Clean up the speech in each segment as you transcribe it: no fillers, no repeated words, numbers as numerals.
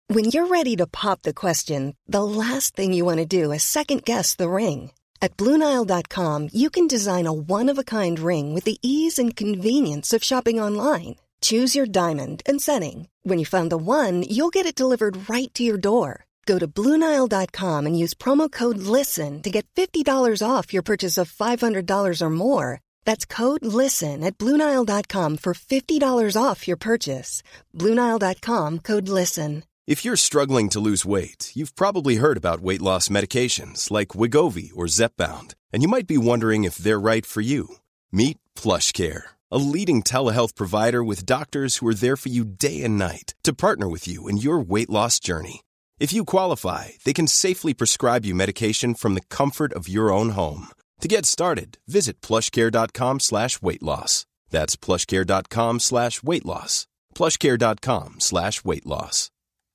When you're ready to pop the question, the last thing you want to do is second-guess the ring. At BlueNile.com, you can design a one-of-a-kind ring with the ease and convenience of shopping online. Choose your diamond and setting. When you find the one, you'll get it delivered right to your door. Go to BlueNile.com and use promo code LISTEN to get $50 off your purchase of $500 or more. That's code LISTEN at BlueNile.com for $50 off your purchase. BlueNile.com, code LISTEN. If you're struggling to lose weight, you've probably heard about weight loss medications like Wegovy or Zepbound, and you might be wondering if they're right for you. Meet PlushCare, a leading telehealth provider with doctors who are there for you day and night to partner with you in your weight loss journey. If you qualify, they can safely prescribe you medication from the comfort of your own home. To get started, visit plushcare.com/weightloss. That's plushcare.com/weightloss. plushcare.com/weightloss.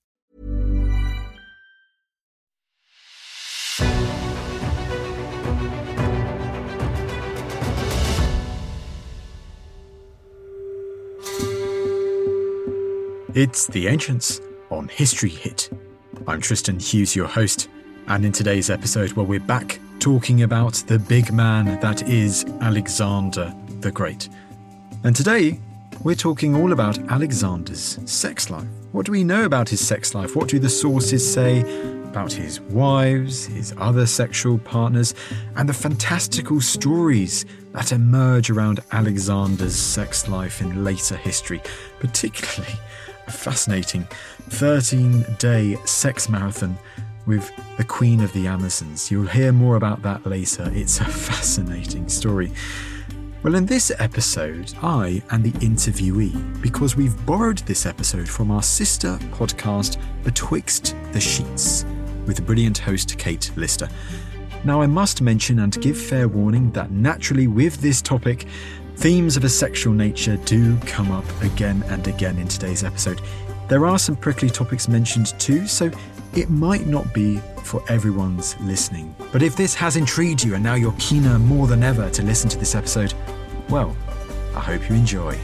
It's The Ancients on History Hit. I'm Tristan Hughes, your host, and in today's episode, well, we're back talking about the big man that is Alexander the Great. And today, we're talking all about Alexander's sex life. What do we know about his sex life? What do the sources say about his wives, his other sexual partners, and the fantastical stories that emerge around Alexander's sex life in later history, particularly a fascinating 13-day sex marathon with the Queen of the Amazons. You'll hear more about that later. It's a fascinating story. Well, in this episode, I am the interviewee because we've borrowed this episode from our sister podcast, Betwixt the Sheets, with the brilliant host Kate Lister. Now, I must mention and give fair warning that naturally with this topic, themes of a sexual nature do come up again and again in today's episode. There are some prickly topics mentioned too, so it might not be for everyone's listening. But if this has intrigued you and now you're keener more than ever to listen to this episode, well, I hope you enjoy.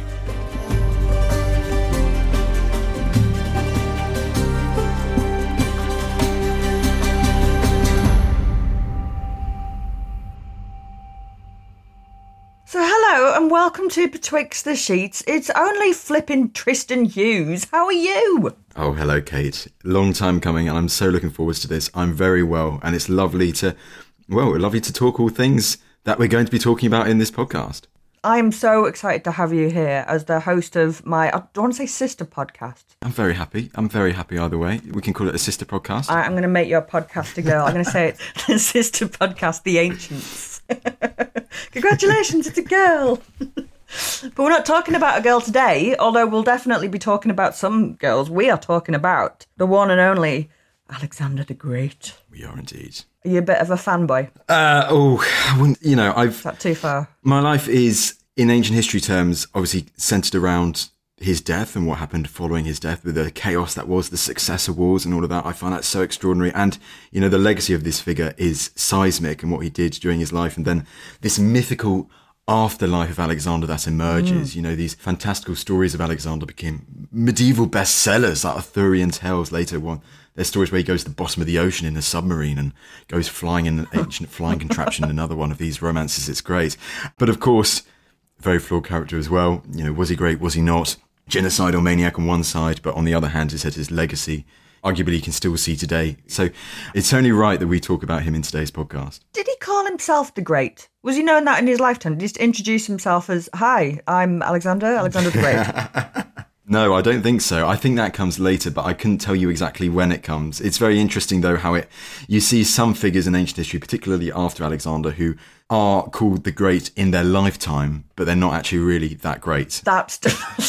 So hello and welcome to Betwixt the Sheets. It's only flipping Tristan Hughes. How are you? Oh, hello, Kate. Long time coming, and I'm so looking forward to this. I'm very well, and it's lovely to talk all things that we're going to be talking about in this podcast. I'm so excited to have you here as the host of my, I don't want to say sister podcast. I'm very happy either way. We can call it a sister podcast. I'm going to make you a podcaster girl. I'm going to say it's the sister podcast, The Ancients. Congratulations, it's a girl. But we're not talking about a girl today, although we'll definitely be talking about some girls. We are talking about the one and only Alexander the Great. We are indeed. Are you a bit of a fanboy? I wouldn't, Is that too far? My life is, in ancient history terms, obviously centred around his death and what happened following his death, with the chaos that was the Successor Wars and all of that. I find that so extraordinary. And, the legacy of this figure is seismic and what he did during his life. And then this mythical afterlife of Alexander that emerges. These fantastical stories of Alexander became medieval bestsellers, like Arthurian tales later on. There's stories where he goes to the bottom of the ocean in a submarine and goes flying in an ancient flying contraption, another one of these romances. It's great. But of course, very flawed character as well. Was he great? Was he not? Genocidal maniac on one side, but on the other hand, his legacy, arguably you can still see today. So it's only right that we talk about him in today's podcast. Did he call himself the Great? Was he known that in his lifetime? Did he just introduce himself as, hi, I'm Alexander the Great? No, I don't think so. I think that comes later, but I couldn't tell you exactly when it comes. It's very interesting, though, how you see some figures in ancient history, particularly after Alexander, who are called the Great in their lifetime, but they're not actually really that great. That'd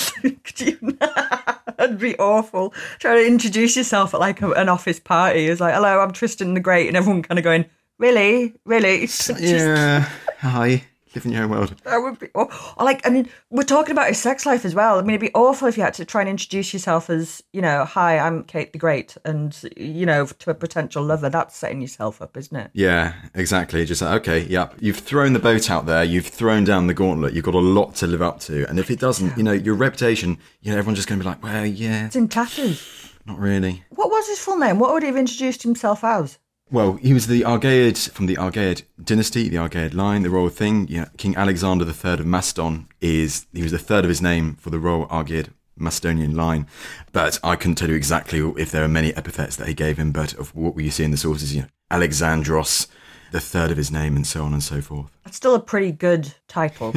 be awful. Trying to introduce yourself at like an office party. It's like, hello, I'm Tristan the Great, and everyone kind of going, really? Yeah, hi. Live in your own world. That would be we're talking about his sex life as well. I mean, it'd be awful if you had to try and introduce yourself as, hi, I'm Kate the Great, and, to a potential lover. That's setting yourself up, isn't it? Yeah, exactly. Just like, okay, yeah, you've thrown the boat out there, you've thrown down the gauntlet, you've got a lot to live up to. And if it doesn't, your reputation, everyone's just going to be like, well, yeah. It's in tatters. Not really. What was his full name? What would he have introduced himself as? Well, he was the Argead from the Argead dynasty, the Argead line, the royal thing. Yeah, King Alexander III of Macedon he was the third of his name for the royal Argead Macedonian line. But I couldn't tell you exactly if there are many epithets that he gave him, but of what we see in the sources, Alexandros, the third of his name, and so on and so forth. That's still a pretty good title.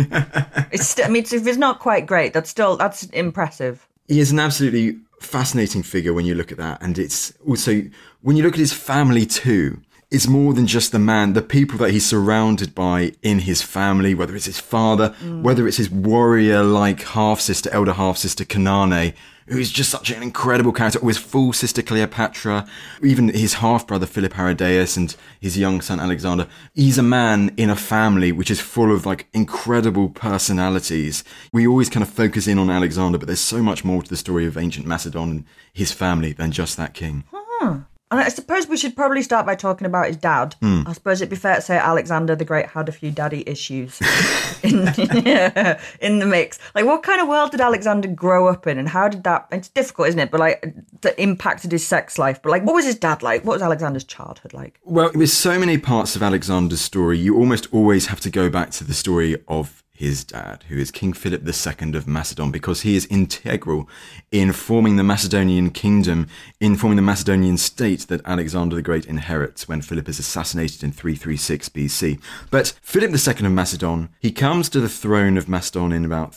If it's not quite great, that's impressive. He is an absolutely fascinating figure when you look at that. And it's also, when you look at his family too, it's more than just the man, the people that he's surrounded by in his family, whether it's his father, whether it's his warrior-like half-sister, elder half-sister Kanane, who is just such an incredible character, or his full sister Cleopatra, even his half-brother Philip Aridaeus and his young son Alexander. He's a man in a family which is full of incredible personalities. We always kind of focus in on Alexander, but there's so much more to the story of ancient Macedon and his family than just that king. And I suppose we should probably start by talking about his dad. I suppose it'd be fair to say Alexander the Great had a few daddy issues in the mix. What kind of world did Alexander grow up in, and how did that... It's difficult, isn't it? But, that impacted his sex life. But, what was his dad like? What was Alexander's childhood like? Well, with so many parts of Alexander's story, you almost always have to go back to the story of his dad, who is King Philip II of Macedon, because he is integral in forming the Macedonian kingdom, in forming the Macedonian state that Alexander the Great inherits when Philip is assassinated in 336 BC. But Philip II of Macedon, he comes to the throne of Macedon in about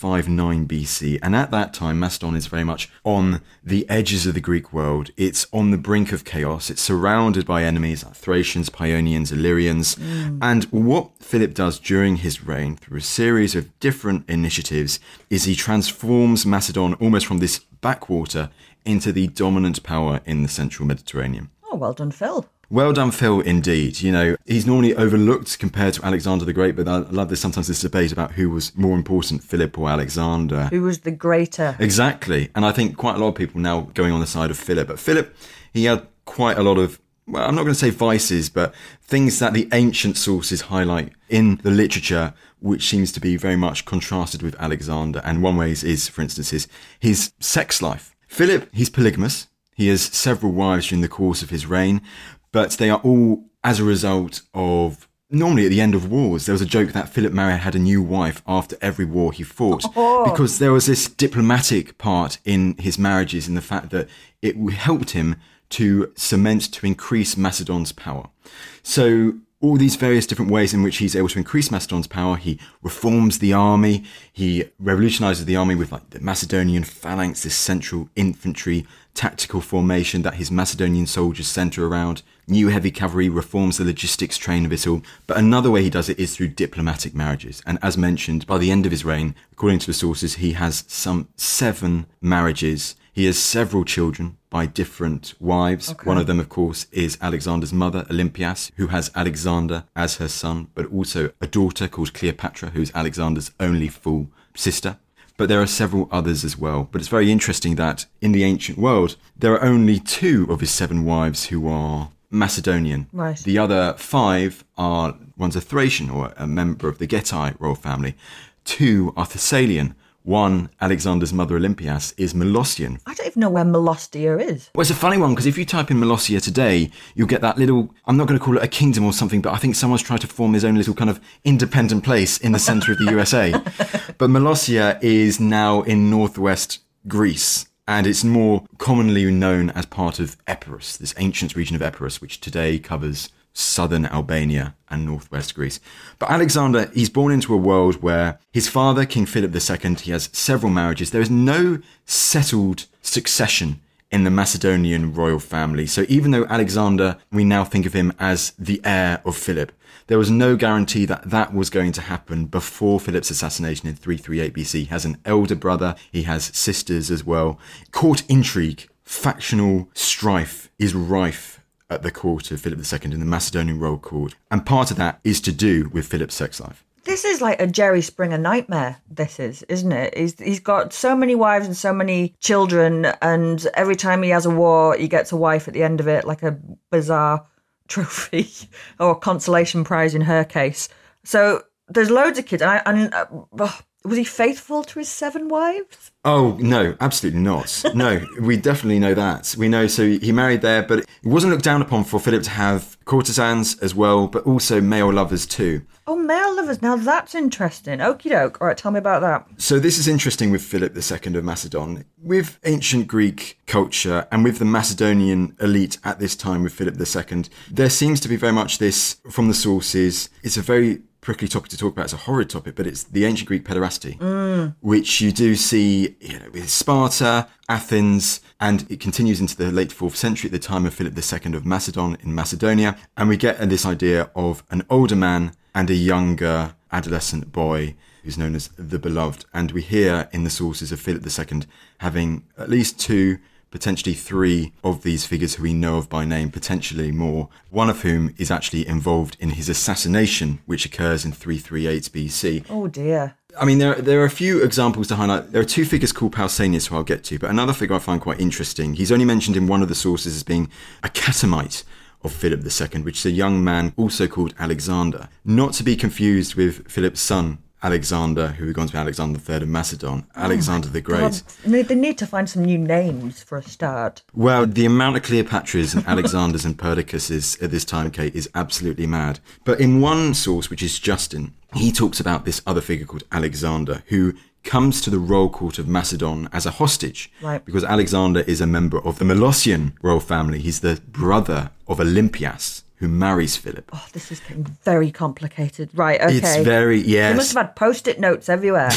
359 BC, and at that time Macedon is very much on the edges of the Greek world. It's on the brink of chaos. It's surrounded by enemies like Thracians, Paeonians, Illyrians, and what Philip does during his reign, through a series of different initiatives, is he transforms Macedon almost from this backwater into the dominant power in the central Mediterranean. Oh, well done, Phil. Well done, Phil, indeed. He's normally overlooked compared to Alexander the Great, but I love this debate about who was more important, Philip or Alexander. Who was the greater? Exactly. And I think quite a lot of people now going on the side of Philip. But Philip, he had quite a lot of, well, I'm not going to say vices, but things that the ancient sources highlight in the literature, which seems to be very much contrasted with Alexander. And one way is, for instance, his sex life. Philip, he's polygamous. He has several wives during the course of his reign, but they are all as a result of, normally at the end of wars. There was a joke that Philip Maria had a new wife after every war he fought, because there was this diplomatic part in his marriages, in the fact that it helped him to increase Macedon's power. So all these various different ways in which he's able to increase Macedon's power. He reforms the army. He revolutionizes the army with the Macedonian phalanx, this central infantry tactical formation that his Macedonian soldiers center around. New heavy cavalry, reforms the logistics train of it all. But another way he does it is through diplomatic marriages. And as mentioned, by the end of his reign, according to the sources, he has some 7 marriages. He has several children by different wives. Okay. One of them, of course, is Alexander's mother, Olympias, who has Alexander as her son, but also a daughter called Cleopatra, who's Alexander's only full sister. But there are several others as well. But it's very interesting that in the ancient world, there are only 2 of his 7 wives who are Macedonian. Right. The other 5 are, one's a Thracian or a member of the Getae royal family. 2 are Thessalian. One, Alexander's mother Olympias, is Molossian. I don't even know where Molossia is. Well, it's a funny one, because if you type in Molossia today, you'll get that little, I'm not going to call it a kingdom or something, but I think someone's tried to form his own little kind of independent place in the centre of the USA. But Molossia is now in northwest Greece, and it's more commonly known as part of Epirus, this ancient region of Epirus, which today covers southern Albania and northwest Greece. But Alexander, he's born into a world where his father, King Philip II, he has several marriages. There is no settled succession in the Macedonian royal family. So even though Alexander, we now think of him as the heir of Philip, there was no guarantee that that was going to happen before Philip's assassination in 338 BC. He has an elder brother. He has sisters as well. Court intrigue, factional strife is rife at the court of Philip II in the Macedonian royal court. And part of that is to do with Philip's sex life. This is like a Jerry Springer nightmare, this is, isn't it? He's got so many wives and so many children, and every time he has a war, he gets a wife at the end of it, like a bizarre trophy or consolation prize in her case. So there's loads of kids. And Was he faithful to his 7 wives? Oh, no, absolutely not. No, we definitely know that. We know, so he married there, but it wasn't looked down upon for Philip to have courtesans as well, but also male lovers too. Oh, male lovers. Now that's interesting. Okie doke. All right, tell me about that. So this is interesting with Philip II of Macedon. With ancient Greek culture and with the Macedonian elite at this time with Philip II, there seems to be very much this from the sources. It's a very prickly topic to talk about. It's a horrid topic, but it's the ancient Greek pederasty, which you do see with Sparta, Athens, and it continues into the late 4th century at the time of Philip II of Macedon in Macedonia. And we get this idea of an older man and a younger adolescent boy who's known as the beloved. And we hear in the sources of Philip II having at least 2, potentially 3 of these figures who we know of by name, potentially more, one of whom is actually involved in his assassination, which occurs in 338 BC. Oh dear. I mean, there are a few examples to highlight. There are 2 figures called Pausanias, who I'll get to, but another figure I find quite interesting. He's only mentioned in one of the sources as being a catamite of Philip II, which is a young man also called Alexander. Not to be confused with Philip's son, Alexander, who would go on to be Alexander III of Macedon, Alexander the Great. God. They need to find some new names for a start. Well, the amount of Cleopatras and Alexanders and Perdiccas's at this time, Kate, is absolutely mad. But in one source, which is Justin, he talks about this other figure called Alexander, who comes to the royal court of Macedon as a hostage. Right. Because Alexander is a member of the Molossian royal family. He's the brother of Olympias, who marries Philip. Oh, this is getting very complicated. Right, okay. It's very, yes. They must have had Post-it notes everywhere.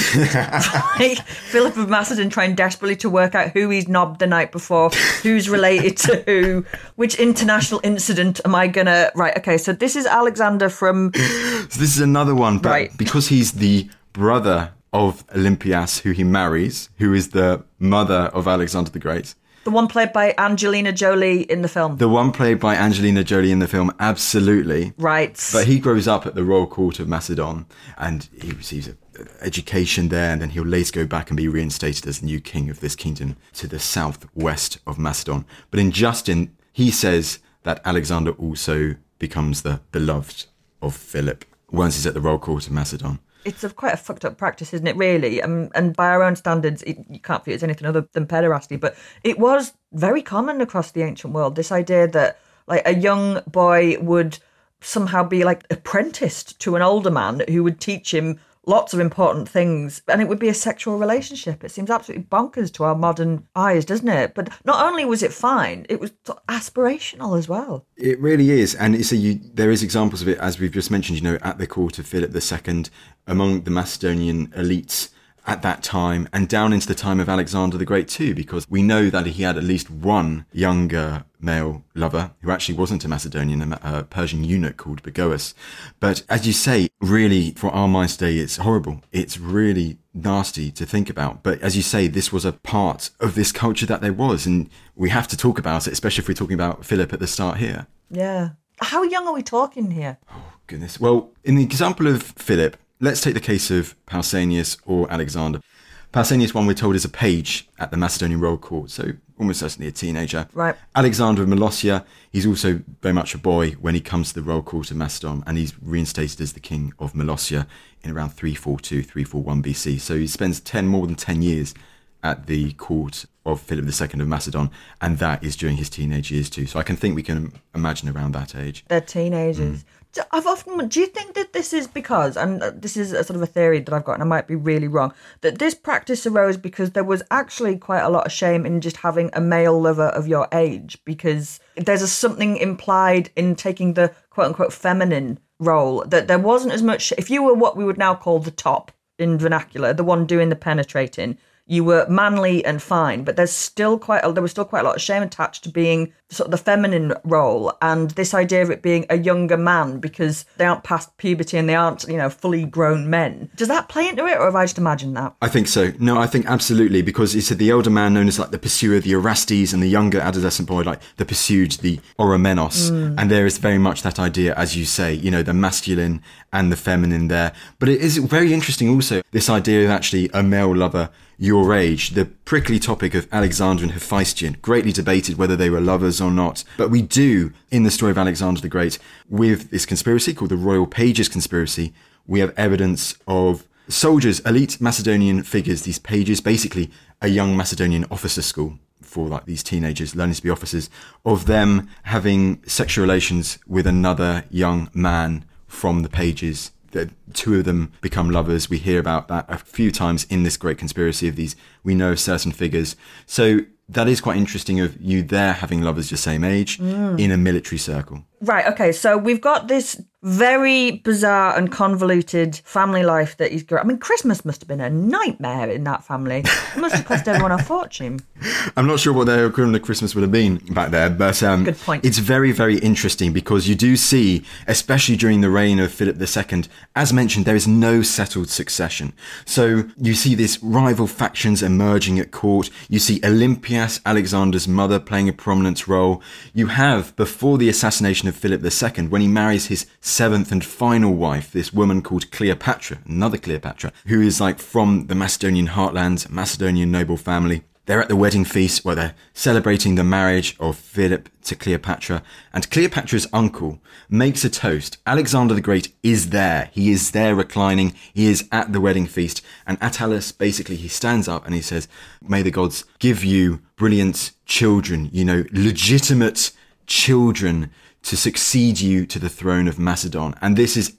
Like Philip of Macedon trying desperately to work out who he's knobbed the night before, who's related to who, which international incident am I gonna... Right, okay, so this is Alexander from... So this is another one, but right. Because he's the brother of Olympias, who he marries, who is the mother of Alexander the Great. The one played by Angelina Jolie in the film. The one played by Angelina Jolie in the film, absolutely. Right. But he grows up at the royal court of Macedon and he receives an education there, and then he'll later go back and be reinstated as the new king of this kingdom to the southwest of Macedon. But in Justin, he says that Alexander also becomes the beloved of Philip once he's at the royal court of Macedon. It's quite a fucked up practice, isn't it, really? And by our own standards, you can't feel it's anything other than pederasty. But it was very common across the ancient world, this idea that like a young boy would somehow be like apprenticed to an older man who would teach him lots of important things, and it would be a sexual relationship. It seems absolutely bonkers to our modern eyes, doesn't it? But not only was it fine, it was aspirational as well. It really is, and there is examples of it, as we've just mentioned, at the court of Philip II, among the Macedonian elites at that time, and down into the time of Alexander the Great too, because we know that he had at least one younger male lover who actually wasn't a Macedonian, a Persian eunuch called Bagoas. But as you say, really, for our minds today, it's horrible. It's really nasty to think about. But as you say, this was a part of this culture that there was, and we have to talk about it, especially if we're talking about Philip at the start here. Yeah. How young are we talking here? Oh, goodness. Well, in the example of Philip, let's take the case of Pausanias or Alexander. Pausanias, one we're told, is a page at the Macedonian royal court, so almost certainly a teenager. Right. Alexander of Molossia, he's also very much a boy when he comes to the royal court of Macedon, and he's reinstated as the king of Molossia in around 342, 341 BC. So he spends more than 10 years at the court of Philip II of Macedon, and that is during his teenage years too. So I can think we can imagine around that age. They're teenagers. Do you think that this is because, and this is a sort of a theory that I've got, and I might be really wrong, that this practice arose because there was actually quite a lot of shame in just having a male lover of your age, because there's something implied in taking the quote-unquote feminine role, that there wasn't as much, if you were what we would now call the top in vernacular, the one doing the penetrating, you were manly and fine, but there was still quite a lot of shame attached to being sort of the feminine role, and this idea of it being a younger man because they aren't past puberty and they aren't, fully grown men. Does that play into it, or have I just imagined that? I think so. No, I think absolutely, because he said the elder man known as like the pursuer, the Orastes, and the younger adolescent boy like the pursued, the Oramenos. And there is very much that idea, as you say, the masculine and the feminine there. But it is very interesting also, this idea of actually a male lover your age, the prickly topic of Alexander and Hephaestion, greatly debated whether they were lovers or not. But we do, in the story of Alexander the Great, with this conspiracy called the Royal Pages Conspiracy, we have evidence of soldiers, elite Macedonian figures, these pages, basically a young Macedonian officer school for like these teenagers learning to be officers, of them having sexual relations with another young man from the pages. The two of them become lovers. We hear about that a few times in this great conspiracy of these. We know certain figures. So that is quite interesting of you there having lovers your same age in a military circle. Right, okay, so we've got this very bizarre and convoluted family life that he's got. I mean, Christmas must have been a nightmare in that family. It must have cost everyone a fortune. I'm not sure what their equivalent of Christmas would have been back there, but Good point. It's very, very interesting because you do see, especially during the reign of Philip II, as mentioned, there is no settled succession. So you see these rival factions emerging at court. You see Olympias, Alexander's mother, playing a prominent role. You have, before the assassination of Philip II, when he marries his seventh and final wife, this woman called Cleopatra, another Cleopatra, who is like from the Macedonian heartland, Macedonian noble family. They're at the wedding feast where they're celebrating the marriage of Philip to Cleopatra, and Cleopatra's uncle makes a toast. Alexander the Great is there. He is there reclining. He is at the wedding feast, and Attalus, basically, he stands up and he says, "May the gods give you brilliant children, legitimate children to succeed you to the throne of Macedon." And this is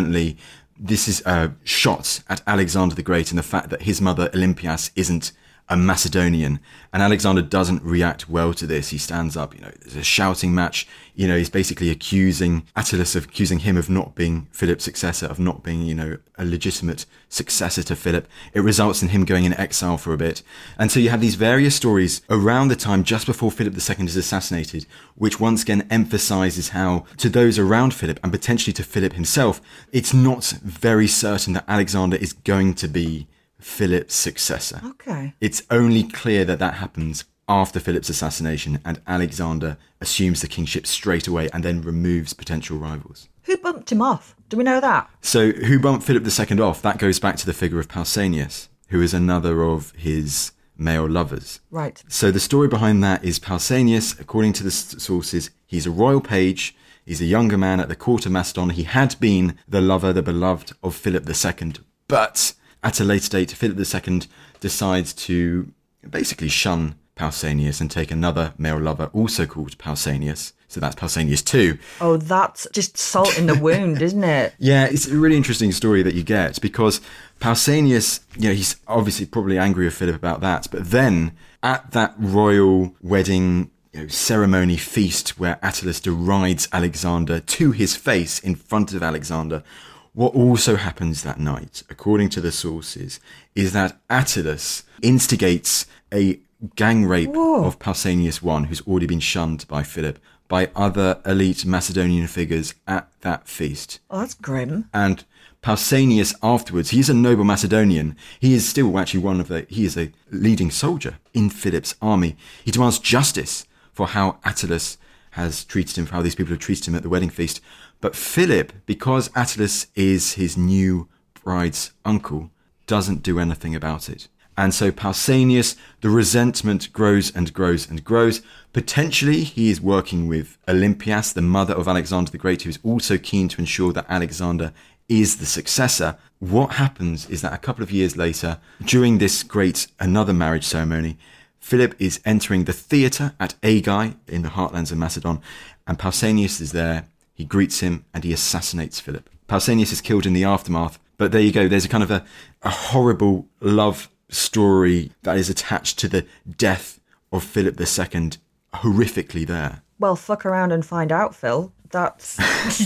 shots at Alexander the Great and the fact that his mother Olympias isn't a Macedonian, and Alexander doesn't react well to this. He stands up, there's a shouting match. He's basically accusing Attalus of accusing him of not being Philip's successor, of not being, a legitimate successor to Philip. It results in him going in exile for a bit. And so you have these various stories around the time just before Philip II is assassinated, which once again emphasizes how to those around Philip and potentially to Philip himself, it's not very certain that Alexander is going to be Philip's successor. Okay. It's only clear that happens after Philip's assassination, and Alexander assumes the kingship straight away and then removes potential rivals. Who bumped him off? Do we know that? So who bumped Philip II off? That goes back to the figure of Pausanias, who is another of his male lovers. Right. So the story behind that is Pausanias, according to the sources, he's a royal page. He's a younger man at the court of Macedon. He had been the lover, the beloved of Philip II, but at a later date, Philip II decides to basically shun Pausanias and take another male lover, also called Pausanias. So that's Pausanias II. Oh, that's just salt in the wound, isn't it? Yeah, it's a really interesting story that you get because Pausanias, he's obviously probably angry with Philip about that. But then at that royal wedding ceremony feast where Attalus derides Alexander to his face in front of Alexander, what also happens that night, according to the sources, is that Attalus instigates a gang rape of Pausanias I, who's already been shunned by Philip, by other elite Macedonian figures at that feast. Oh, that's grim. And Pausanias afterwards, he's a noble Macedonian. He is still actually he is a leading soldier in Philip's army. He demands justice for how Attalus has treated him, for how these people have treated him at the wedding feast. But Philip, because Attalus is his new bride's uncle, doesn't do anything about it. And so Pausanias, the resentment grows and grows and grows. Potentially, he is working with Olympias, the mother of Alexander the Great, who is also keen to ensure that Alexander is the successor. What happens is that a couple of years later, during this another marriage ceremony, Philip is entering the theatre at Aigai in the heartlands of Macedon, and Pausanias is there. He greets him and he assassinates Philip. Pausanias is killed in the aftermath, but there you go. There's a kind of a horrible love story that is attached to the death of Philip II, horrifically there. Well, fuck around and find out, Phil. That's...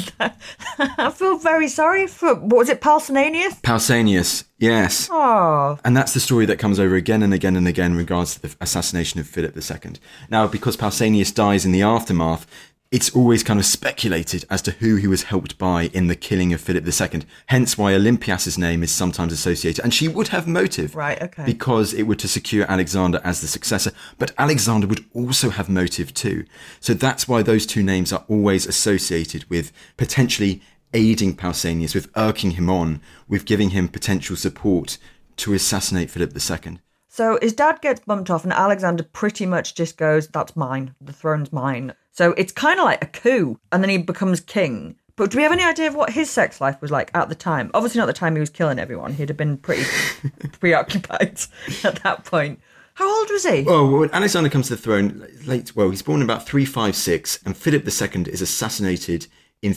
I feel very sorry for... What was it, Pausanias? Pausanias, yes. Oh. And that's the story that comes over again and again and again in regards to the assassination of Philip II. Now, because Pausanias dies in the aftermath, it's always kind of speculated as to who he was helped by in the killing of Philip II. Hence why Olympias' name is sometimes associated. And she would have motive. Right, okay. Because it would to secure Alexander as the successor. But Alexander would also have motive too. So that's why those two names are always associated with potentially aiding Pausanias, with irking him on, with giving him potential support to assassinate Philip II. So his dad gets bumped off and Alexander pretty much just goes, that's mine. The throne's mine. So it's kind of like a coup. And then he becomes king. But do we have any idea of what his sex life was like at the time? Obviously not the time he was killing everyone. He'd have been pretty preoccupied at that point. How old was he? Well, when Alexander comes to the throne, he's born in about 356, and Philip II is assassinated in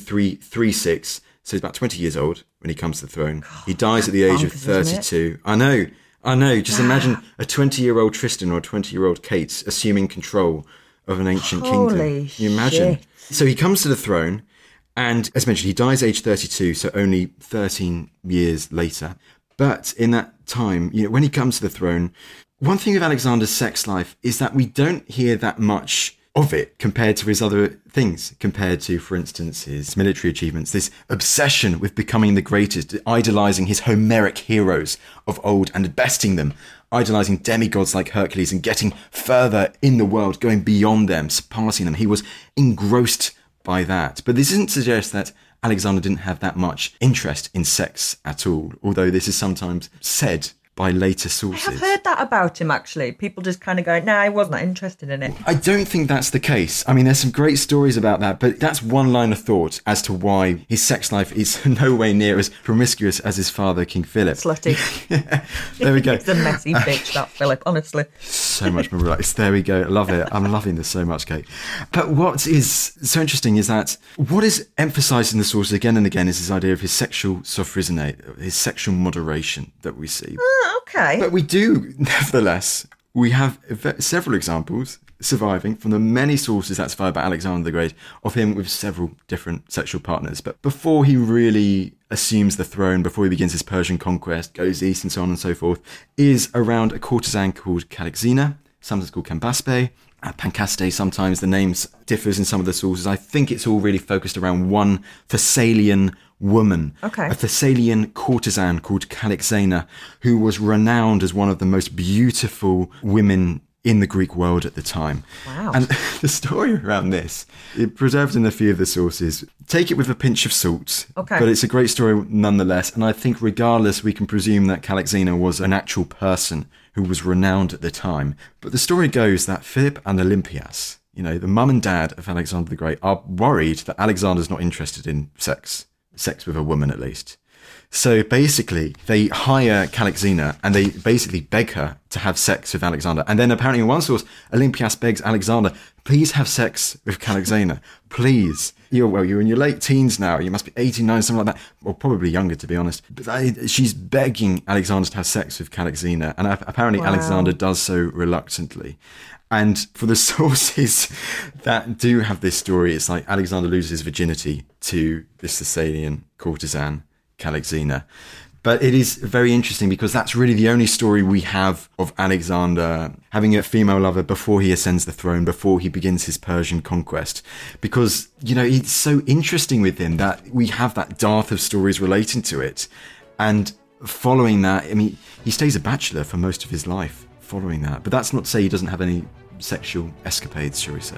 336, so he's about 20 years old when he comes to the throne. God, he dies at the age of 32. I know. Just imagine a 20-year-old Tristan or a 20-year-old Kate assuming control of an ancient kingdom. Can you imagine? Shit. So he comes to the throne, and as mentioned, he dies age 32, so only 13 years later. But in that time, when he comes to the throne, one thing with Alexander's sex life is that we don't hear that much of it compared to his other things, compared to, for instance, his military achievements, this obsession with becoming the greatest, idolizing his Homeric heroes of old and besting them, idolizing demigods like Hercules and getting further in the world, going beyond them, surpassing them. He was engrossed by that. But this doesn't suggest that Alexander didn't have that much interest in sex at all, although this is sometimes said by later sources. I have heard that about him, actually. People just kind of go, I wasn't that interested in it. I don't think that's the case. I mean, there's some great stories about that, but that's one line of thought as to why his sex life is no way near as promiscuous as his father, King Philip. Slutty. There we go. He's a messy bitch, that Philip, honestly. So much more relaxed. There we go. I love it. I'm loving this so much, Kate. But what is so interesting is that what is emphasised in the sources again and again is this idea of his sexual sophrosyne, his sexual moderation that we see. Okay. But we do, nevertheless, we have several examples surviving from the many sources that survive about Alexander the Great of him with several different sexual partners. But before he really assumes the throne, before he begins his Persian conquest, goes east and so on and so forth, is around a courtesan called Calixena, sometimes called Campaspe, Pancaste. Sometimes the names differs in some of the sources. I think it's all really focused around one Thessalian woman, a Thessalian courtesan called Calixena, who was renowned as one of the most beautiful women in the Greek world at the time. Wow. And the story around this, it preserved in a few of the sources. Take it with a pinch of salt, but it's a great story nonetheless. And I think regardless, we can presume that Calixena was an actual person who was renowned at the time. But the story goes that Philip and Olympias, the mum and dad of Alexander the Great, are worried that Alexander's not interested in sex with a woman at least. So basically, they hire Calixena and they basically beg her to have sex with Alexander. And then apparently in one source, Olympias begs Alexander, please have sex with Calixena. Please. You're in your late teens now. You must be 18, 19, something like that. Or probably younger, to be honest. But she's begging Alexander to have sex with Calixena. And apparently Alexander does so reluctantly. And for the sources that do have this story, it's like Alexander loses his virginity to this Thessalian courtesan, Calixena. But it is very interesting because that's really the only story we have of Alexander having a female lover before he ascends the throne, before he begins his Persian conquest. Because, it's so interesting with him that we have that dearth of stories relating to it. And following that, he stays a bachelor for most of his life following that. But that's not to say he doesn't have any sexual escapades, shall we say.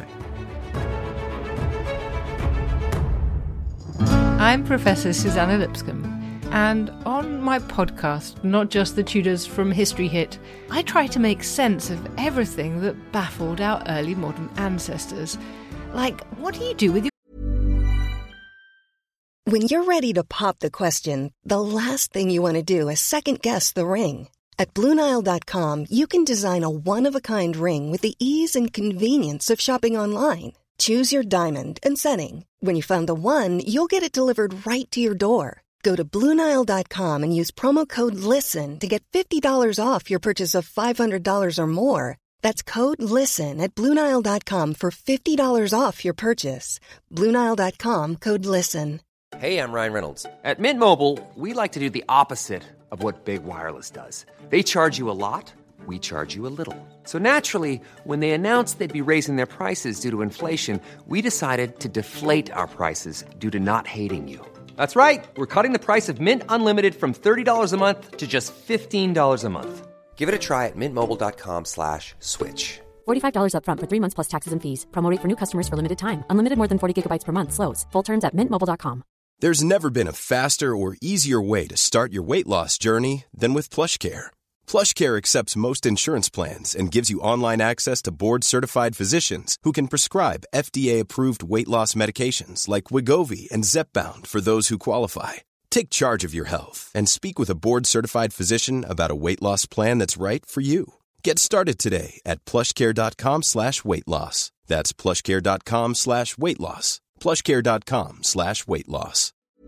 I'm Professor Susanna Lipscomb, and on my podcast, Not Just the Tudors from History Hit, I try to make sense of everything that baffled our early modern ancestors. Like, what do you do with your... When you're ready to pop the question, the last thing you want to do is second-guess the ring. At BlueNile.com, you can design a one-of-a-kind ring with the ease and convenience of shopping online. Choose your diamond and setting. When you find the one, you'll get it delivered right to your door. Go to BlueNile.com and use promo code LISTEN to get $50 off your purchase of $500 or more. That's code LISTEN at BlueNile.com for $50 off your purchase. BlueNile.com, code LISTEN. Hey, I'm Ryan Reynolds. At Mint Mobile, we like to do the opposite of what Big Wireless does. They charge you a lot, we charge you a little. So naturally, when they announced they'd be raising their prices due to inflation, we decided to deflate our prices due to not hating you. That's right. We're cutting the price of Mint Unlimited from $30 a month to just $15 a month. Give it a try at mintmobile.com/switch. $45 up front for 3 months plus taxes and fees. Promo rate for new customers for limited time. Unlimited more than 40 gigabytes per month. Slows full terms at mintmobile.com. There's never been a faster or easier way to start your weight loss journey than with PlushCare. PlushCare accepts most insurance plans and gives you online access to board-certified physicians who can prescribe FDA-approved weight loss medications like Wegovy and Zepbound for those who qualify. Take charge of your health and speak with a board-certified physician about a weight loss plan that's right for you. Get started today at plushcare.com/weight loss. That's plushcare.com/weight loss. plushcare.com/weight loss.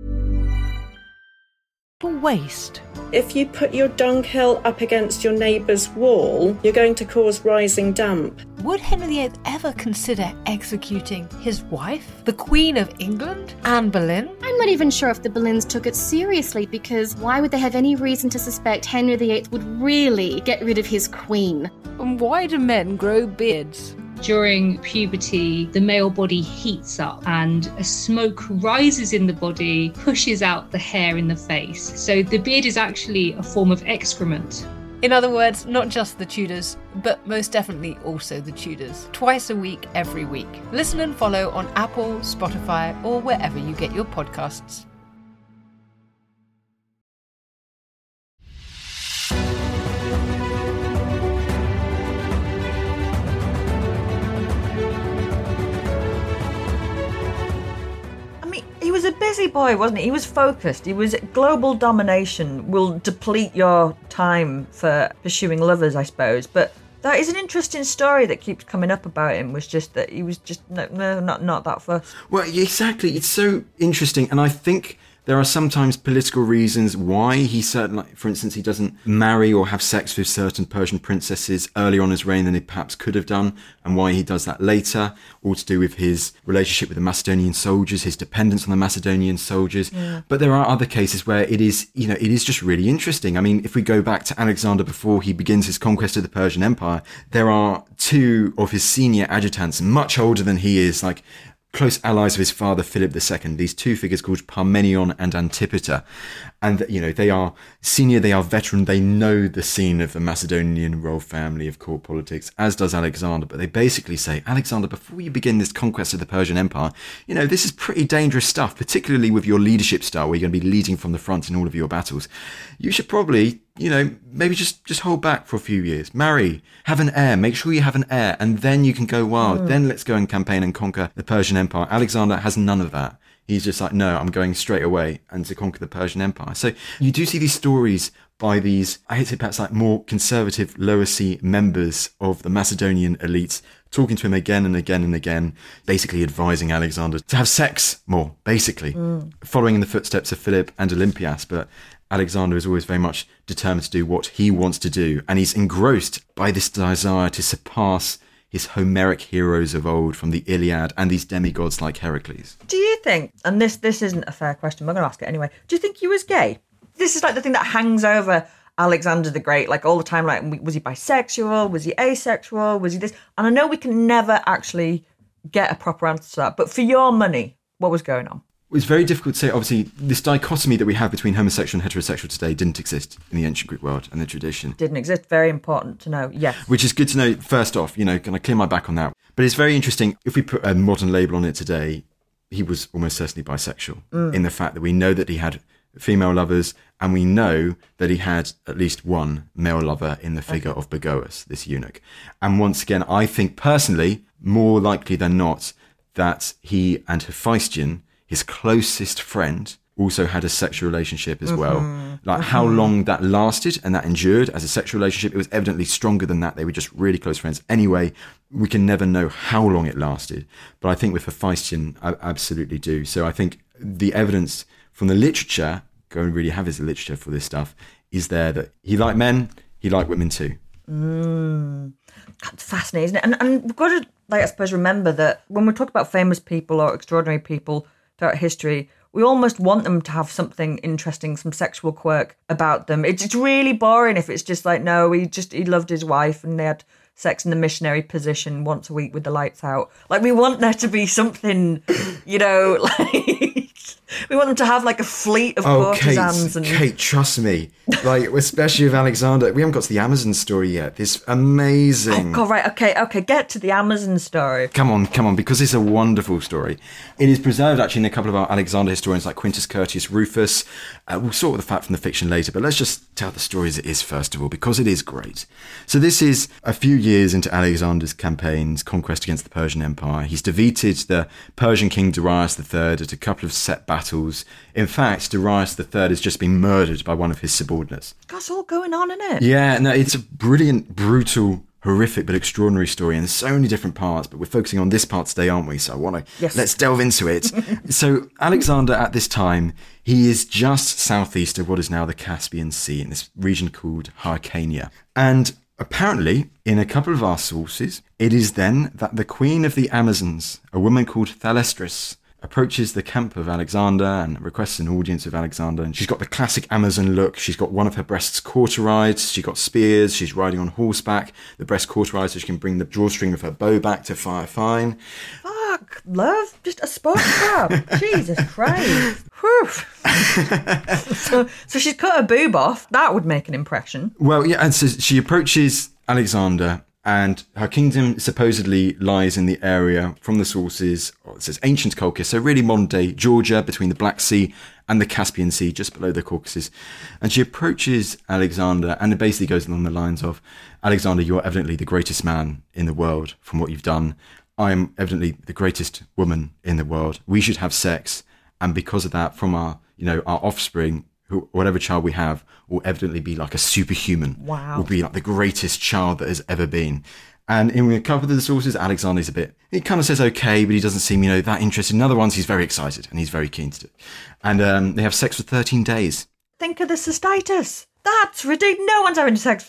Waste. If you put your dunghill up against your neighbour's wall, you're going to cause rising damp. Would Henry VIII ever consider executing his wife, the Queen of England, Anne Boleyn? I'm not even sure if the Boleyns took it seriously, because why would they have any reason to suspect Henry VIII would really get rid of his queen? And why do men grow beards? During puberty, the male body heats up and a smoke rises in the body, pushes out the hair in the face. So the beard is actually a form of excrement. In other words, not just the Tudors, but most definitely also the Tudors. Twice a week, every week. Listen and follow on Apple, Spotify, or wherever you get your podcasts. He was a busy boy, wasn't he? He was focused. He was global domination will deplete your time for pursuing lovers, I suppose. But that is an interesting story that keeps coming up about him, was just that he was just not that fussed. Well, exactly. It's so interesting. And I think there are sometimes political reasons why he certainly, for instance, he doesn't marry or have sex with certain Persian princesses earlier on in his reign than he perhaps could have done, and why he does that later, all to do with his relationship with the Macedonian soldiers, his dependence on the Macedonian soldiers. Yeah. But there are other cases where it is just really interesting. I mean, if we go back to Alexander before he begins his conquest of the Persian Empire, there are two of his senior adjutants, much older than he is, like close allies of his father, Philip II, these two figures called Parmenion and Antipater. And, they are senior, they are veteran, they know the scene of the Macedonian royal family of court politics, as does Alexander. But they basically say, Alexander, before you begin this conquest of the Persian Empire, this is pretty dangerous stuff, particularly with your leadership style, where you're going to be leading from the front in all of your battles. You should probably, maybe just hold back for a few years, marry, have an heir, make sure you have an heir, and then you can go wild. Then let's go and campaign and conquer the Persian Empire. Alexander has none of that. He's just like, no, I'm going straight away and to conquer the Persian Empire. So you do see these stories by these, I hate to say perhaps like more conservative lower C members of the Macedonian elites talking to him again and again and again, basically advising Alexander to have sex more, basically, following in the footsteps of Philip and Olympias. But Alexander is always very much determined to do what he wants to do. And he's engrossed by this desire to surpass his Homeric heroes of old from the Iliad and these demigods like Heracles. Do you think, and this isn't a fair question, but I'm going to ask it anyway, do you think he was gay? This is like the thing that hangs over Alexander the Great, like all the time, like was he bisexual, was he asexual, was he this? And I know we can never actually get a proper answer to that, but for your money, what was going on? It's very difficult to say. Obviously, this dichotomy that we have between homosexual and heterosexual today didn't exist in the ancient Greek world and the tradition. Didn't exist. Very important to know, yes. Which is good to know, first off, can I clear my back on that? But it's very interesting. If we put a modern label on it today, he was almost certainly bisexual in the fact that we know that he had female lovers and we know that he had at least one male lover in the figure of Bagoas, this eunuch. And once again, I think personally, more likely than not, that he and Hephaestion, his closest friend, also had a sexual relationship as well. Like how long that lasted and that endured as a sexual relationship, it was evidently stronger than that. They were just really close friends. Anyway, we can never know how long it lasted. But I think with Hephaestion, I absolutely do. So I think the evidence from the literature, go and really have his literature for this stuff, is there that he liked men, he liked women too. That's fascinating, isn't it? And we've got to, I suppose, remember that when we talk about famous people or extraordinary people throughout history, we almost want them to have something interesting, some sexual quirk about them. It's really boring if it's just like, no, he loved his wife and they had sex in the missionary position once a week with the lights out. Like, we want there to be something, like... We want them to have like a fleet of courtesans. Kate, trust me. Like, especially with Alexander, we haven't got to the Amazon story yet. This amazing. Oh, God, right. Okay. Get to the Amazon story. Come on, because it's a wonderful story. It is preserved actually in a couple of our Alexander historians like Quintus Curtius Rufus. We'll sort the fact from the fiction later, but let's just tell the story as it is first of all, because it is great. So this is a few years into Alexander's campaigns, conquest against the Persian Empire. He's defeated the Persian king Darius III at a couple of set battles. In fact, Darius III has just been murdered by one of his subordinates. That's all going on, isn't it? Yeah, no, it's a brilliant, brutal, horrific but extraordinary story, and there's so many different parts, but we're focusing on this part today, aren't we? So I want to let's delve into it. So Alexander at this time, he is just southeast of what is now the Caspian Sea in this region called Hyrcania. And apparently, in a couple of our sources, it is then that the queen of the Amazons, a woman called Thalestris, approaches the camp of Alexander and requests an audience of Alexander. And she's got the classic Amazon look. She's got one of her breasts cauterized. She's got spears. She's riding on horseback. The breast cauterized so she can bring the drawstring of her bow back to fire fine. Fuck, love. Just a sport crab. Jesus Christ. Whew. So she's cut her boob off. That would make an impression. Well, yeah, and so she approaches Alexander, and her kingdom supposedly lies in the area from the sources, it says ancient Colchis, so really modern day Georgia, between the Black Sea and the Caspian Sea, just below the Caucasus. And she approaches Alexander, and it basically goes along the lines of, Alexander, you're evidently the greatest man in the world from what you've done. I'm evidently the greatest woman in the world. We should have sex. And because of that, from our offspring, whatever child we have will evidently be like a superhuman. Wow. Will be like the greatest child that has ever been. And in a couple of the sources, Alexander's he kind of says okay, but he doesn't seem, that interested. In other ones, he's very excited and he's very keen to do it. And they have sex for 13 days. Think of the cystitis. That's ridiculous. No one's having sex for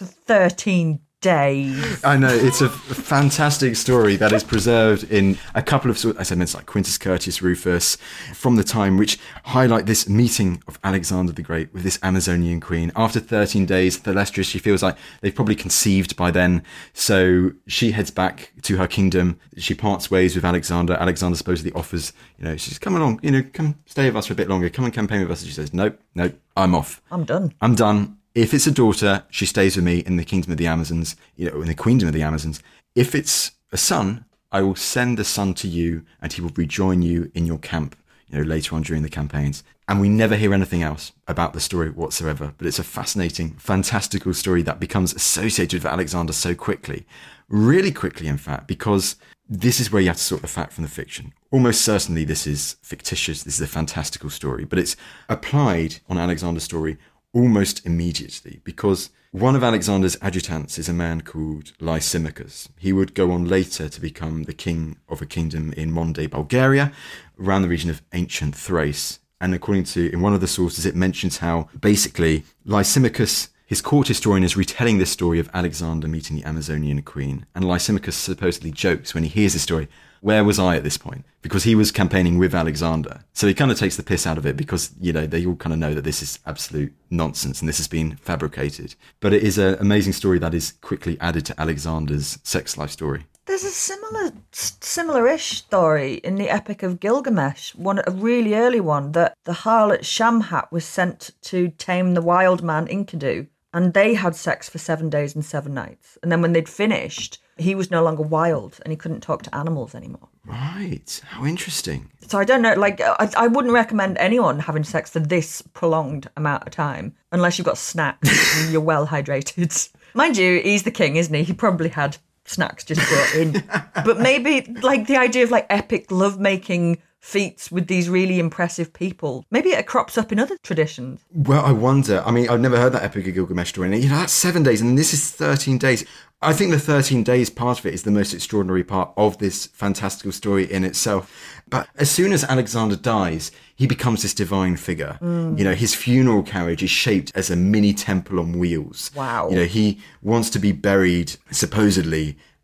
13 days. I know, it's a fantastic story that is preserved in a couple of, as I mentioned, like Quintus Curtius Rufus from the time, which highlight this meeting of Alexander the Great with this Amazonian queen. After 13 days, Thalestris, she feels like they've probably conceived by then, so she heads back to her kingdom. She parts ways with Alexander. Alexander supposedly offers, she says, come along, come stay with us for a bit longer, come and campaign with us. And she says, nope, I'm off. I'm done. If it's a daughter, she stays with me in the kingdom of the Amazons, in the queendom of the Amazons. If it's a son, I will send the son to you and he will rejoin you in your camp, later on during the campaigns. And we never hear anything else about the story whatsoever. But it's a fascinating, fantastical story that becomes associated with Alexander so quickly. Really quickly, in fact, because this is where you have to sort the fact from the fiction. Almost certainly this is fictitious. This is a fantastical story, but it's applied on Alexander's story almost immediately, because one of Alexander's adjutants is a man called Lysimachus. He would go on later to become the king of a kingdom in modern-day Bulgaria, around the region of ancient Thrace. And according to, in one of the sources, it mentions how basically Lysimachus, his court historian, is retelling this story of Alexander meeting the Amazonian queen. And Lysimachus supposedly jokes when he hears this story, where was I at this point? Because he was campaigning with Alexander. So he kind of takes the piss out of it because, they all kind of know that this is absolute nonsense and this has been fabricated. But it is an amazing story that is quickly added to Alexander's sex life story. There's a similar-ish story in the Epic of Gilgamesh, a really early one, that the harlot Shamhat was sent to tame the wild man Enkidu. And they had sex for 7 days and 7 nights. And then when they'd finished, he was no longer wild and he couldn't talk to animals anymore. Right. How interesting. So I don't know, I wouldn't recommend anyone having sex for this prolonged amount of time, unless you've got snacks and you're well hydrated. Mind you, he's the king, isn't he? He probably had snacks just brought in. But maybe, the idea of, epic lovemaking feats with these really impressive people. Maybe it crops up in other traditions. Well, I wonder. I mean, I've never heard that Epic of Gilgamesh story. And, that's 7 days, and this is 13 days. I think the 13 days part of it is the most extraordinary part of this fantastical story in itself. But as soon as Alexander dies, he becomes this divine figure. His funeral carriage is shaped as a mini temple on wheels. Wow. He wants to be buried, supposedly,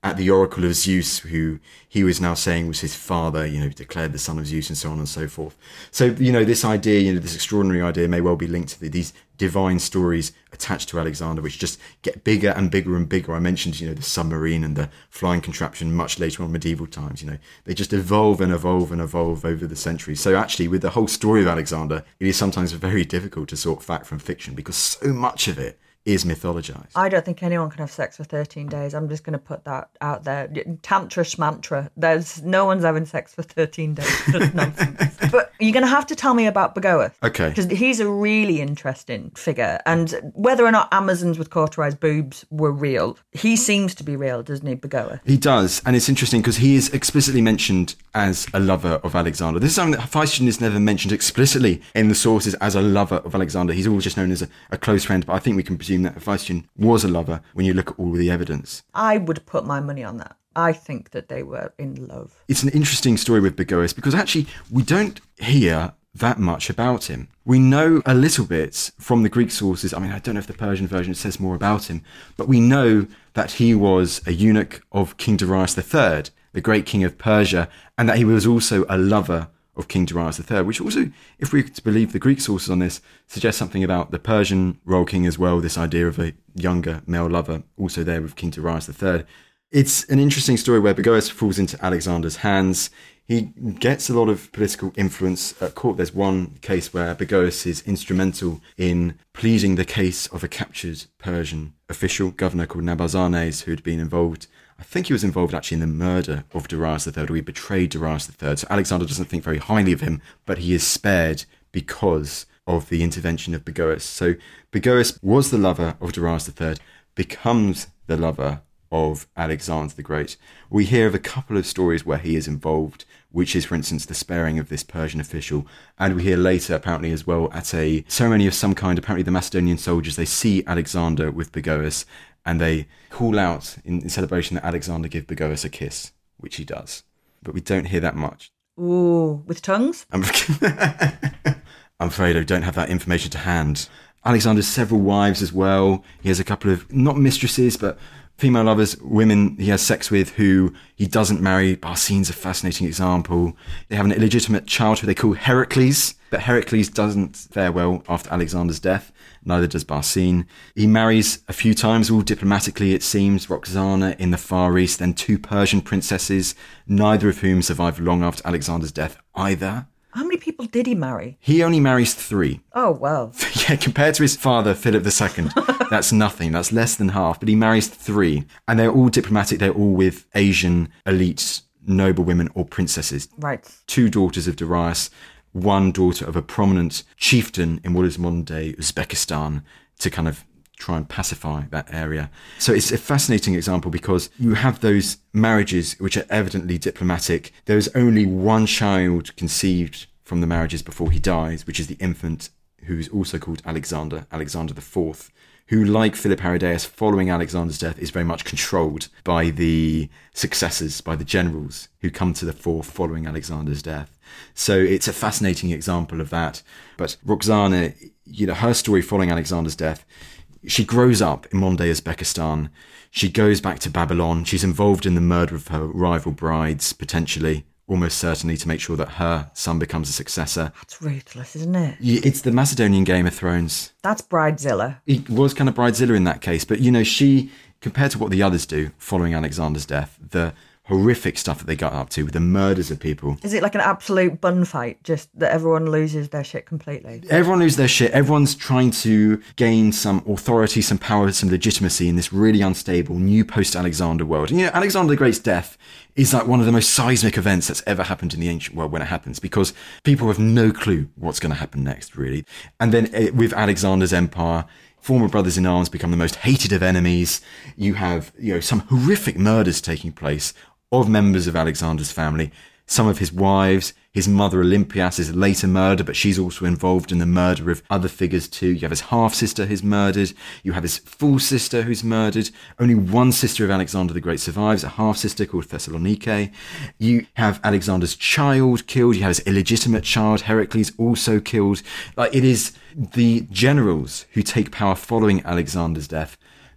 at the oracle of Zeus, who he was now saying was his father, declared the son of Zeus and so on and so forth. So, this idea, this extraordinary idea may well be linked to these divine stories attached to Alexander, which just get bigger and bigger and bigger. I mentioned, the submarine and the flying contraption much later on medieval times, they just evolve and evolve and evolve over the centuries. So actually, with the whole story of Alexander, it is sometimes very difficult to sort fact from fiction because so much of it is mythologized. I don't think anyone can have sex for 13 days. I'm just going to put that out there. Tantra schmantra. No one's having sex for 13 days. Just nonsense. But you're going to have to tell me about Bagoas. Okay. Because he's a really interesting figure. And whether or not Amazons with cauterized boobs were real, he seems to be real, doesn't he, Bagoas? He does. And it's interesting because he is explicitly mentioned as a lover of Alexander. This is something that Hephaestion is never mentioned explicitly in the sources as a lover of Alexander. He's always just known as a close friend, but I think we can presume that Hephaestion was a lover when you look at all the evidence. I would put my money on that. I think that they were in love. It's an interesting story with Bagoas because actually we don't hear that much about him. We know a little bit from the Greek sources. I mean, I don't know if the Persian version says more about him, but we know that he was a eunuch of King Darius III, the great king of Persia, and that he was also a lover of King Darius III, which also, if we to believe the Greek sources on this, suggests something about the Persian royal king as well, this idea of a younger male lover, also there with King Darius III. It's an interesting story where Bagoas falls into Alexander's hands. He gets a lot of political influence at court. There's one case where Bagoas is instrumental in pleading the case of a captured Persian official, governor called Nabazanes, who had been involved. I think he was involved actually in the murder of Darius III, or he betrayed Darius III. So Alexander doesn't think very highly of him, but he is spared because of the intervention of Bagoas. So Bagoas was the lover of Darius III, becomes the lover of Alexander the Great. We hear of a couple of stories where he is involved, which is, for instance, the sparing of this Persian official. And we hear later, apparently as well, at a ceremony of some kind, apparently the Macedonian soldiers, they see Alexander with Bagoas, and they call out in celebration that Alexander give Bagoas a kiss, which he does. But we don't hear that much. Ooh, with tongues? I'm afraid I don't have that information to hand. Alexander's several wives as well. He has a couple of, not mistresses, but female lovers, women he has sex with who he doesn't marry. Barcine's a fascinating example. They have an illegitimate child who they call Heracles, but Heracles doesn't fare well after Alexander's death. Neither does Barcine. He marries a few times, all diplomatically it seems, Roxana in the Far East, then 2 Persian princesses, neither of whom survived long after Alexander's death either. How many people did he marry? He only marries 3. Oh, well. Yeah, compared to his father, Philip II, that's nothing. That's less than half. But he marries 3. And they're all diplomatic. They're all with Asian elites, noble women or princesses. Right. 2 daughters of Darius, 1 daughter of a prominent chieftain in what is modern-day Uzbekistan, to kind of try and pacify that area. So it's a fascinating example because you have those marriages which are evidently diplomatic. There is only 1 child conceived from the marriages before he dies, which is the infant who is also called Alexander IV, who, like Philip Aridaeus, following Alexander's death, is very much controlled by the successors, by the generals who come to the fore following Alexander's death. So it's a fascinating example of that. But Roxana, her story following Alexander's death, she grows up in modern-day Uzbekistan. She goes back to Babylon. She's involved in the murder of her rival brides, potentially, almost certainly, to make sure that her son becomes a successor. That's ruthless, isn't it? It's the Macedonian Game of Thrones. That's Bridezilla. It was kind of Bridezilla in that case. But, she, compared to what the others do following Alexander's death, the horrific stuff that they got up to with the murders of people. Is it like an absolute bun fight, just that everyone loses their shit completely? Everyone loses their shit. Everyone's trying to gain some authority, some power, some legitimacy in this really unstable new post-Alexander world. And, Alexander the Great's death is like one of the most seismic events that's ever happened in the ancient world when it happens, because people have no clue what's going to happen next, really. And then with Alexander's empire, former brothers in arms become the most hated of enemies. You have, some horrific murders taking place of members of Alexander's family. Some of his wives, his mother Olympias is later murdered, but she's also involved in the murder of other figures too. You have his half-sister who's murdered. You have his full sister who's murdered. Only 1 sister of Alexander the Great survives, a half-sister called Thessalonike. You have Alexander's child killed. You have his illegitimate child, Heracles, also killed. It is the generals who take power following Alexander's death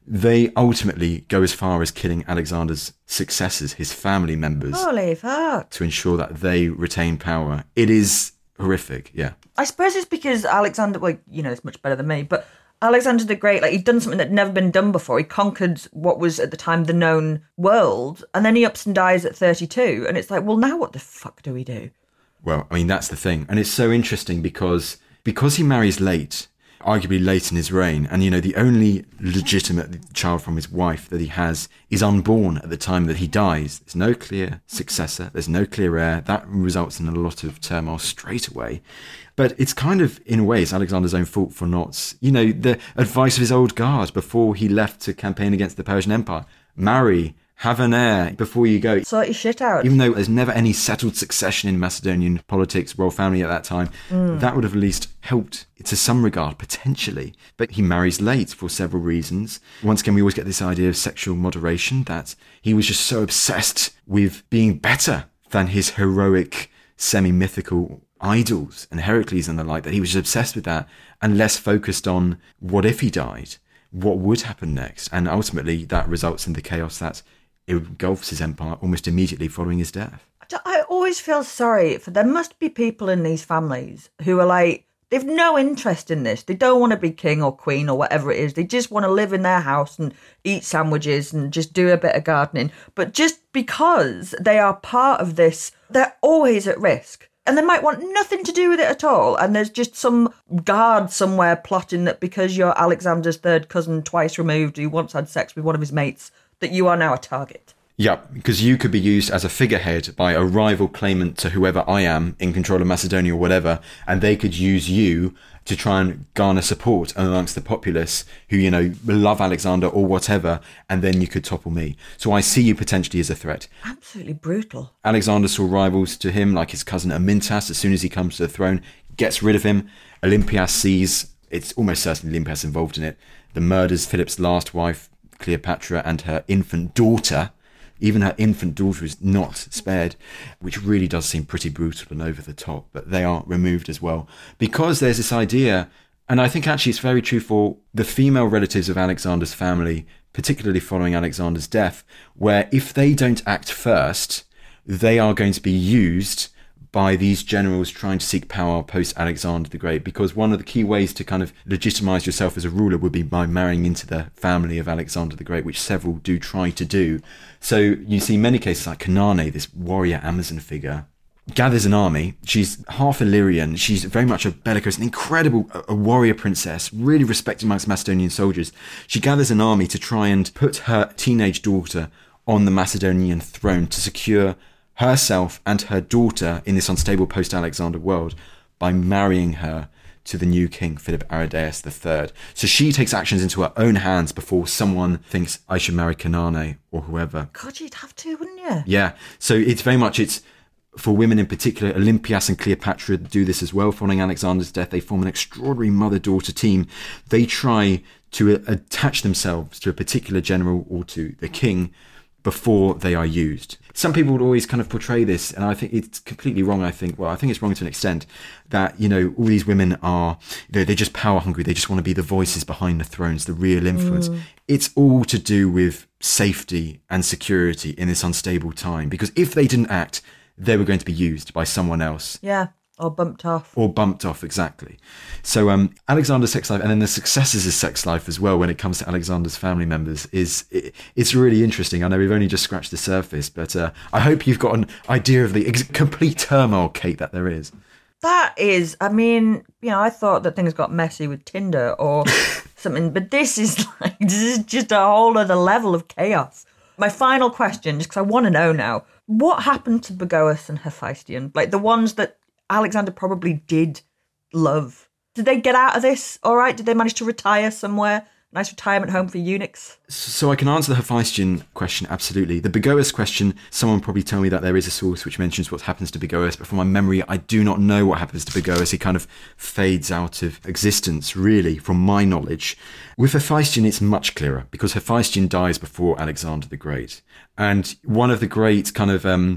they ultimately go as far as killing Alexander's successors, his family members. Holy fuck. To ensure that they retain power. It is horrific, yeah. I suppose it's because Alexander, well, you know, it's much better than me, but Alexander the Great, like, he'd done something that had never been done before. He conquered what was at the time the known world, and then he ups and dies at 32, and it's like, well, now what the fuck do we do? Well, I mean, that's the thing. And it's so interesting because he marries late, arguably late in his reign, and, you know, the only legitimate child from his wife that he has is unborn at the time that he dies. There's no clear successor. There's no clear heir. That results in a lot of turmoil straight away. But it's kind of, in a way, it's Alexander's own fault for not, you know, the advice of his old guard before he left to campaign against the Persian Empire. Marry, have an heir before you go. Sort your shit out. Even though there's never any settled succession in Macedonian politics, royal family at that time, that would have at least helped to some regard, potentially. But he marries late for several reasons. Once again, we always get this idea of sexual moderation, that he was just so obsessed with being better than his heroic, semi-mythical idols and Heracles and the like, that he was just obsessed with that and less focused on what if he died, what would happen next. And ultimately that results in the chaos that engulfs his empire almost immediately following his death. I always feel sorry for, there must be people in these families who are like, they've no interest in this. They don't want to be king or queen or whatever it is. They just want to live in their house and eat sandwiches and just do a bit of gardening. But just because they are part of this, they're always at risk. And they might want nothing to do with it at all. And there's just some guard somewhere plotting that because you're Alexander's third cousin twice removed who once had sex with one of his mates, that you are now a target. Yeah, because you could be used as a figurehead by a rival claimant to whoever I am in control of Macedonia or whatever, and they could use you to try and garner support amongst the populace who, you know, love Alexander or whatever, and then you could topple me. So I see you potentially as a threat. Absolutely brutal. Alexander saw rivals to him, like his cousin Amyntas, as soon as he comes to the throne, gets rid of him. Olympias sees, it's almost certainly Olympias involved in it, the murders Philip's last wife, Cleopatra, and her infant daughter. Even her infant daughter is not spared, which really does seem pretty brutal and over the top, but they are removed as well. Because there's this idea, and I think actually it's very true for the female relatives of Alexander's family, particularly following Alexander's death, where if they don't act first, they are going to be used by these generals trying to seek power post-Alexander the Great, because one of the key ways to kind of legitimize yourself as a ruler would be by marrying into the family of Alexander the Great, which several do try to do. So you see many cases like Kanane, this warrior Amazon figure, gathers an army. She's half Illyrian. She's very much a bellicose, an incredible a warrior princess, really respected amongst Macedonian soldiers. She gathers an army to try and put her teenage daughter on the Macedonian throne to secure herself and her daughter in this unstable post-Alexander world by marrying her to the new king, Philip Aridaeus III. So she takes actions into her own hands before someone thinks, I should marry Kanane or whoever. God, you'd have to, wouldn't you? Yeah. So it's very much, it's for women in particular. Olympias and Cleopatra do this as well. Following Alexander's death, they form an extraordinary mother-daughter team. They try to attach themselves to a particular general or to the king before they are used. Some people would always kind of portray this, and I think it's completely wrong. I think it's wrong to an extent, that, you know, all these women are, you know, they're just power hungry. They just want to be the voices behind the thrones, the real influence. It's all to do with safety and security in this unstable time, because if they didn't act, they were going to be used by someone else. Yeah. Or bumped off, exactly. So Alexander's sex life, and then the successors' sex life as well when it comes to Alexander's family members, it's really interesting. I know we've only just scratched the surface, but I hope you've got an idea of the complete turmoil, Kate, that there is. That is, I mean, you know, I thought that things got messy with Tinder or something, but this is just a whole other level of chaos. My final question, just because I want to know now, what happened to Bagoas and Hephaestion? Like the ones that Alexander probably did love. Did they get out of this all right? Did they manage to retire somewhere? Nice retirement home for eunuchs? So I can answer the Hephaestion question, absolutely. The Bagoas question, someone probably tell me that there is a source which mentions what happens to Bagoas, but from my memory, I do not know what happens to Bagoas. He kind of fades out of existence, really, from my knowledge. With Hephaestion, it's much clearer, because Hephaestion dies before Alexander the Great. And one of the great kind of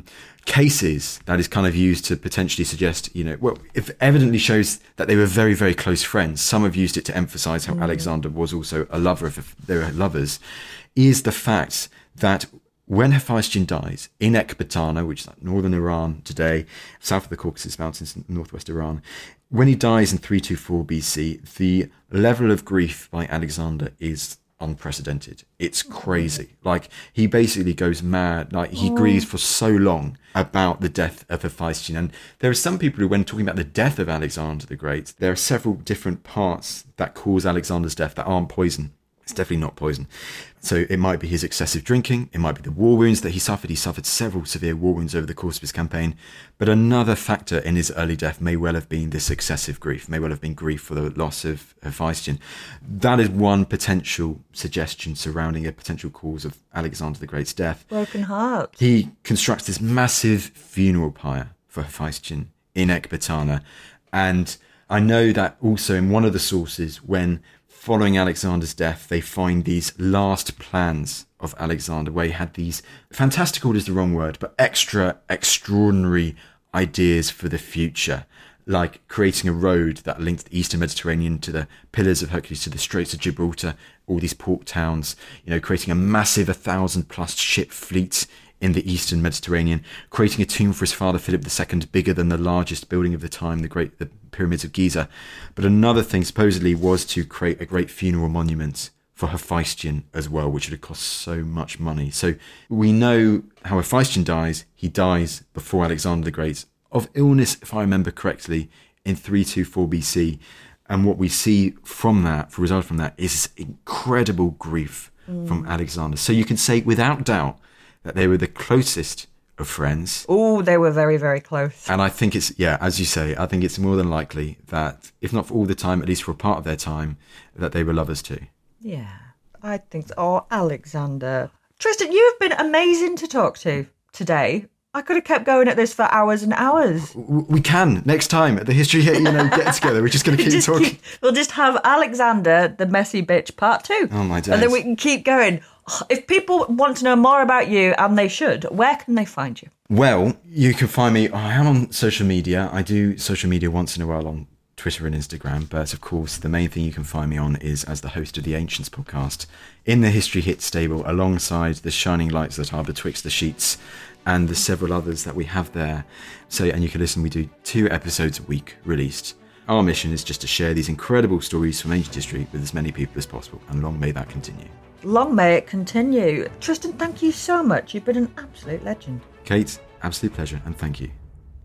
cases that is kind of used to potentially suggest, it evidently shows that they were very, very close friends. Some have used it to emphasize how Alexander was also a lover, if they were lovers, is the fact that when Hephaestion dies in Ecbatana, which is like northern Iran today, south of the Caucasus Mountains, northwest Iran, when he dies in 324 BC, the level of grief by Alexander is unprecedented. It's crazy. Like, he basically goes mad. Like, he grieves for so long about the death of Hephaestion. And there are some people who, when talking about the death of Alexander the Great, there are several different parts that cause Alexander's death that aren't poison. It's definitely not poison. So it might be his excessive drinking. It might be the war wounds that he suffered. He suffered several severe war wounds over the course of his campaign. But another factor in his early death may well have been this excessive grief, may well have been grief for the loss of Hephaestion. That is one potential suggestion surrounding a potential cause of Alexander the Great's death. Broken heart. He constructs this massive funeral pyre for Hephaestion in Ecbatana. And I know that also in one of the sources, when following Alexander's death, they find these last plans of Alexander, where he had these fantastical is the wrong word, but extraordinary ideas for the future, like creating a road that linked the Eastern Mediterranean to the Pillars of Hercules, to the Straits of Gibraltar, all these port towns, creating a massive 1,000+ ship fleet in the Eastern Mediterranean, creating a tomb for his father Philip II, bigger than the largest building of the time, the Pyramids of Giza. But another thing supposedly was to create a great funeral monument for Hephaestion as well, which would have cost so much money. So we know how Hephaestion dies. He dies before Alexander the Great of illness, if I remember correctly, in 324 BC. And what we see from that, for result from that, is incredible grief from Alexander. So you can say without doubt that they were the closest of friends. Oh, they were very, very close. And I think it's, as you say, I think it's more than likely that, if not for all the time, at least for a part of their time, that they were lovers too. Yeah, I think so. Oh, Alexander. Tristan, you've been amazing to talk to today. I could have kept going at this for hours and hours. We can. Next time at the History Hit, get together. We're just going to keep talking. We'll just have Alexander, the messy bitch, part 2. Oh, my days. And then we can keep going. If people want to know more about you, and they should, where can they find you? Well, you can find me. I am on social media. I do social media once in a while on Twitter and Instagram. But of course, the main thing you can find me on is as the host of the Ancients podcast in the History Hit stable, alongside the shining lights that are betwixt the sheets and the several others that we have there. So, and you can listen. We do 2 episodes a week released. Our mission is just to share these incredible stories from ancient history with as many people as possible. And long may that continue. Long may it continue. Tristan, thank you so much. You've been an absolute legend. Kate, absolute pleasure, and thank you.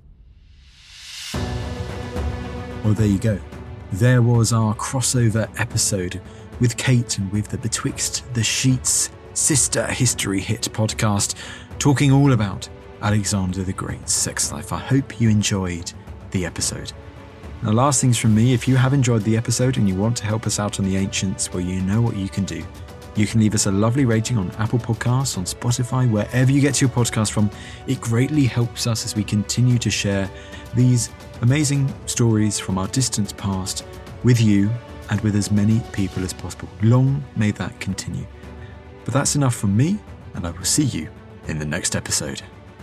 Well, there you go. There was our crossover episode with Kate and with the Betwixt the Sheets sister History Hit podcast, talking all about Alexander the Great's sex life. I hope you enjoyed the episode. Now, last things from me, if you have enjoyed the episode and you want to help us out on the Ancients, well, you know what you can do. You can leave us a lovely rating on Apple Podcasts, on Spotify, wherever you get your podcast from. It greatly helps us as we continue to share these amazing stories from our distant past with you and with as many people as possible. Long may that continue. But that's enough from me, and I will see you in the next episode.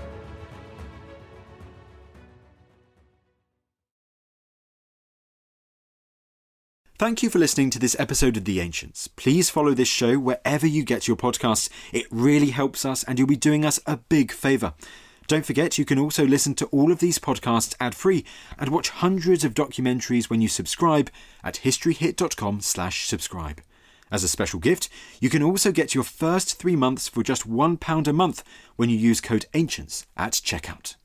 Thank you for listening to this episode of The Ancients. Please follow this show wherever you get your podcasts. It really helps us and you'll be doing us a big favour. Don't forget, you can also listen to all of these podcasts ad-free and watch hundreds of documentaries when you subscribe at historyhit.com/subscribe. As a special gift, you can also get your first 3 months for just £1 a month when you use code ANCIENTS at checkout.